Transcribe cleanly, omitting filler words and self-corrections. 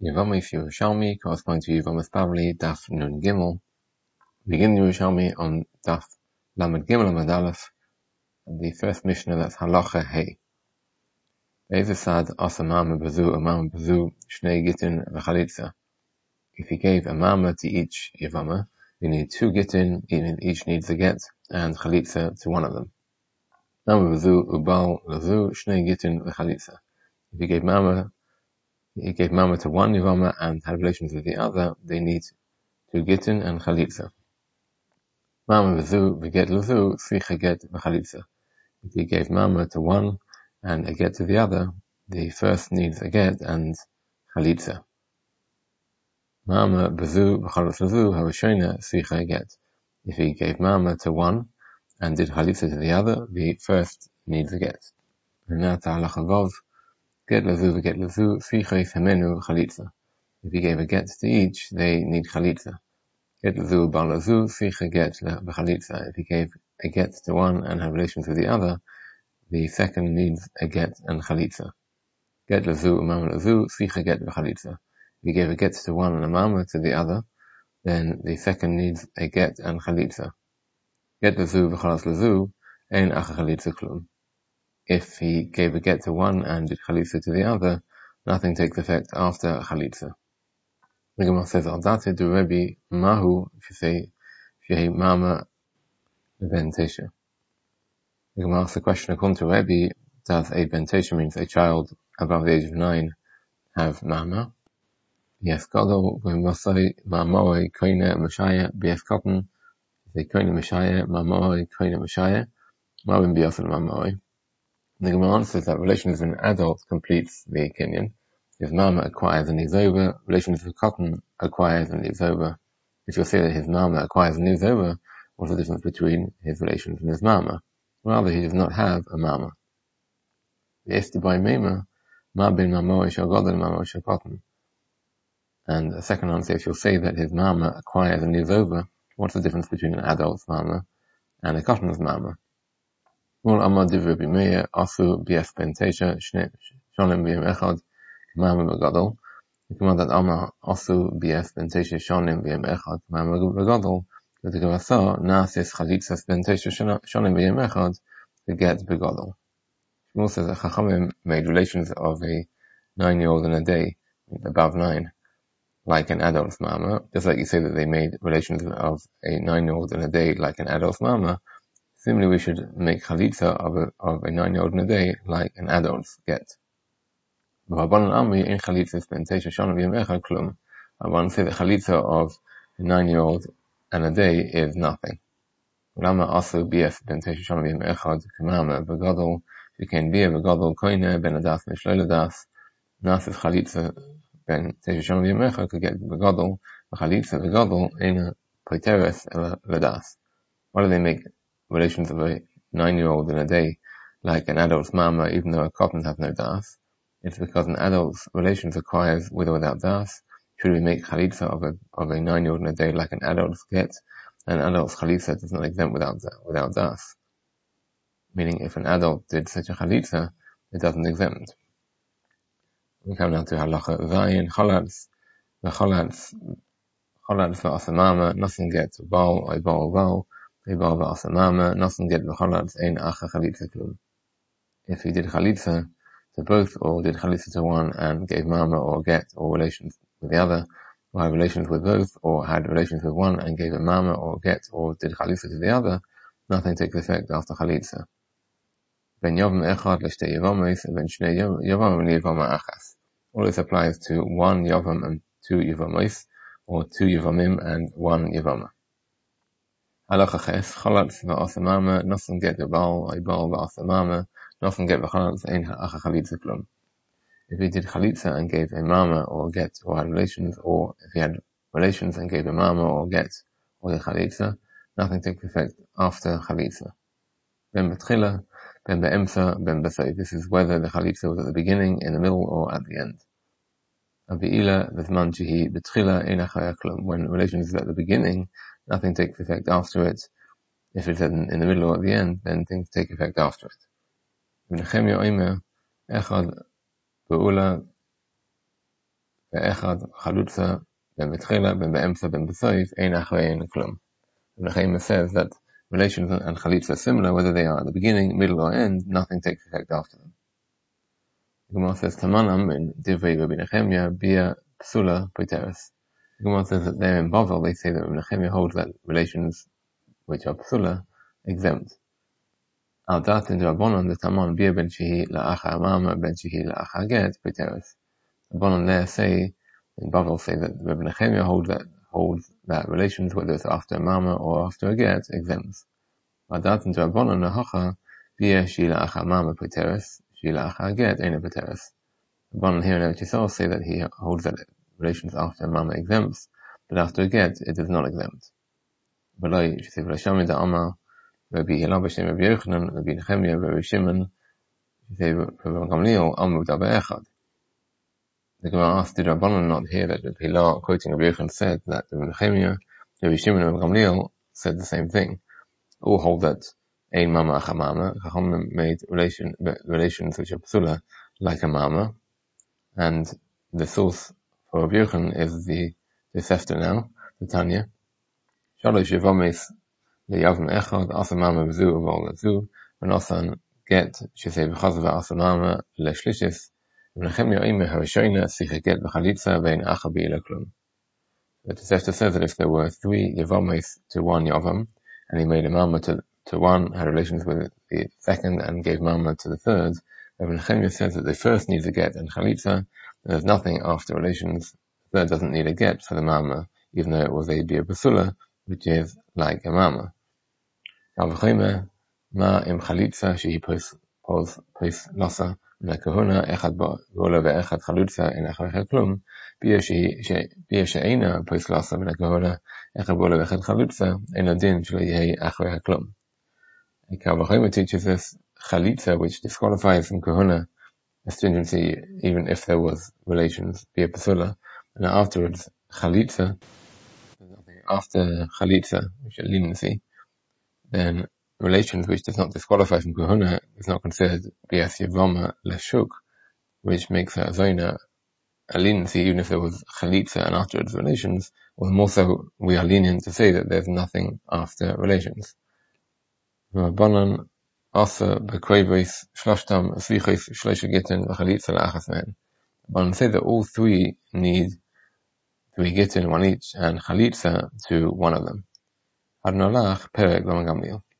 Yevamah Yerushalmi corresponding to Yevamah Bavli, Daf Nun Gimel. Begin Yerushalmi on Daf Lamed Gimel Amud Aleph, the first Mishnah, that's Halacha Hey. Eivasad Asamama Bazu Amama Bazu Shnei Gittin V'Chalitza. If he gave a mama to each Yevamah, you need two Gittin, each needs a get, and Chalitza to one of them. Mama Bazu Ubal Lazu Shnei Gittin V'Chalitza. If he gave mama to one Yevamah and had relations with the other, they need two Gittin and Chalitza. Mama v'zu v'get l'zu tzricha get v'chalitza. If he gave mama to one and a get to the other, the first needs a get and chalitza. Mama v'zu v'chalos l'zu harishona tzricha get. If he gave mama to one and did chalitza to the other, the first needs a get. And now to halacha vav, get l'zu v'get l'zu tzricha yishamenu chalitza. If he gave a get to each, they need chalitza. Get l'zu b'alazu tzricha get v'chalitza. If he gave a get to one and had relations with the other, the second needs a get and chalitza. Get l'zu umam l'zu tzricha get v'chalitza. If he gave a get to one and a mama to the other, then the second needs a get and chalitza. Get l'zu v'chalas l'zu ein acha chalitza klum. If he gave a get to one and did chalitza to the other, nothing takes effect after chalitza. The Gemara says, Al date du Rebbe mahu, if you say, shehi mama ben tesha. The Gemara asks the question, according to Rebbe, does a ben tesha, means a child above the age of 9, have mama? Yes, gadol, v'masai mamoi koine mashaya, b'yes cotton, they koine mashaya, mamoi koine mashaya, mabin b'yasan mamoi. The Gemara answers that relations with an adult completes the kinyan. If mama acquires and leaves over, relations with cotton acquires and leaves over. If you'll say that his mama acquires and leaves over, what's the difference between his relations and his mama? Rather, he does not have a mama. And the second answer, if you'll say that his mama acquires and leaves over, what's the difference between an adult's mama and a cotton's mama? Mama begadol. The command that Amma also b'yes ben tesha shonim v'yem echad mama begadol. The Gemara saw nasis chalitzas ben tesha shonim v'yem echad to get begadol. Shmuel says that Chachamim made relations of a 9-year-old in a day, above 9, like an adult's mama. Just like you say that they made relations of a 9-year-old in a day like an adult's mama, similarly we should make chalitza of a 9-year-old in a day like an adult's get. Rabbanan Amri in chalitza ben tesha shonim v'yem echad klum. Rabbanan say the chalitza of a 9-year-old and a day is nothing. Lama also b'yes ben tesha shonim v'yem echad k'mama begadol sheken b'yeh begadol koine ben adas mishloil adas nasis chalitza ben tesha shonim v'yem echad could get begadol v'chalitza begadol ein poiteres l'das. Why do they make relations of a 9-year-old in a day like an adult's mama even though a cotton has no das? It's because an adult's relations acquires with or without das. Should we make chalitza of a 9-year-old in a day like an adult's get? An adult's chalitza does not exempt without das. Meaning if an adult did such a chalitza, it doesn't exempt. We come now to halacha zayin, cholatz v'asamama, nothing gets bal, a bal v'asamama, nothing gets v'cholatz, ein acha chalitza klum. If he did chalitza to both, or did chalitza to one and gave mama or get or relations with the other, or had relations with both, or had relations with one and gave a mama or get or did chalitza to the other, nothing takes effect after chalitza. Ben yavam echad l'shtei yavamis, ben shnei yavam l'yavama achas. All this applies to one yavam and two yavamis, or two yavamim and one yavama. Halacha ches, cholatz v'asamama, nothing get a bal v'asamama, nothing get v'cholatz ein ha'acha chalitza klum. If he did chalitza and gave a mama or get or had relations, or if he had relations and gave a mama or get or did chalitza, nothing takes effect after chalitza. Ben betchila, ben be'emsa, ben b'sei. This is whether the chalitza was at the beginning, in the middle, or at the end. Avi'ila v'zman shehi betchila ein ha'chaya klum. When relations is at the beginning, nothing takes effect after it. If it's in the middle or at the end, then things take effect after it. Ibn Nechemia omer, echad be'ula באחד חלוצה, ben betchila, ben be'emsa, ben besoif, ein achrei ein klum. Nechemia says that relations and chalitza are similar, whether they are at the beginning, middle, or end, nothing takes effect after them. The Gemara says, Tamanam in Divrei Rabbi Nechemia, Bia Psula Poiteres. The Gemara says that there in Bavel, they say that Rabbi Nechemia holds that relations which are Psula, exempt. Al dat in Rabbanon, the Taman, Bia ben Shehi la'acha amama, ben Shehi la'acha get, Poiteres. The Rabbanon there say, in Bavel say that Rabbi Nechemia holds that relations, whether it's after a mama or after a get, exempts. Adat and Rabbanon nahacha bia shila acha mama poteres, shila acha get ena poteres. Rabbanon here in Eretz Yisrael say that he holds that relations after a mama exempts, but after a get it is not exempt. Belay she say v'lashami da Amar Rabbi Hillel b'shem Rabbi Yochanan Rabbi Nechemia Rabbi Shimon she say Rabbi Gamliel Amru Daber Echad. The Gemara asked, did Rabbanon not hear that Rabbi Hillel, quoting Rabbi Yochanan, said that Rabbi Nechemia, Rabbi Shimon, and Rabbi Gamliel said the same thing? All hold that ein mama acha mama. Chachamim made relations which are psula like a mama, and the source for Rabbi Yochanan is the Sefta now, the Tanya. Shalosh yevames le'yavim echad asa mama v'zu v'ol le'zu v'nosan get shesei v'chazav asa mama le'shlishis. But the Sefta says that if there were 3 Yavamis to 1 Yavam, and he made a mama to one, had relations with the second, and gave mama to the third, Rabbi Nechemia says that the first needs a get and chalitza, there's nothing after relations. The third doesn't need a get for the mama, even though it was a bia basula, which is like a mama. Ma im chalitza shehi pos lasa kahuna echad bo'ola ve'echad chalutza in achar klum bia she'ena pos lasa kahuna echad bo'ola ve'echad chalutza in adin shelo yehi achar klum. Kal v'chomer teaches us chalitza, which disqualifies from kahuna astringency even if there was relations bia pasula, and afterwards chalitza, after chalitza, which is leniency, then relations which does not disqualify from kahuna is not considered bias yavama leshuk, which makes a zoina a leniency even if there was chalitza and afterwards relations. Or more so, we are lenient to say that there's nothing after relations. Rabbanan asa b'kreivis shlashtam slichis shleisha gittin v'chalitza la'achas mehen. Rabbanan say that all 3 need 3 gittin, 1 each, and chalitza to one of them. Adnolach perek Gamliel.